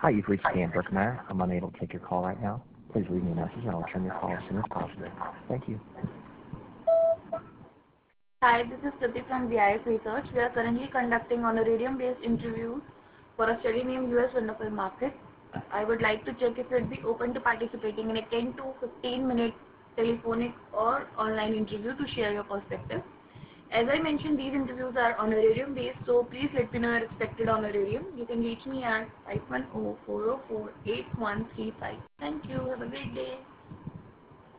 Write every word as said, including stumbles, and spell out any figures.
Hi, you've reached Dan Berkmeyer. I'm unable to take your call right now. Please leave me a message and I'll return your call as soon as possible. Thank you. Hi, this is Kriti from V I S Research. We are currently conducting honorarium-based interviews for a study named U S Wonderful Market. I would like to check if you'd be open to participating in a ten to fifteen minute telephonic or online interview to share your perspective. As I mentioned, these interviews are honorarium-based, so please let me know your expected honorarium. You can reach me at five one zero, four zero four, eight one three five. Thank you. Have a great day.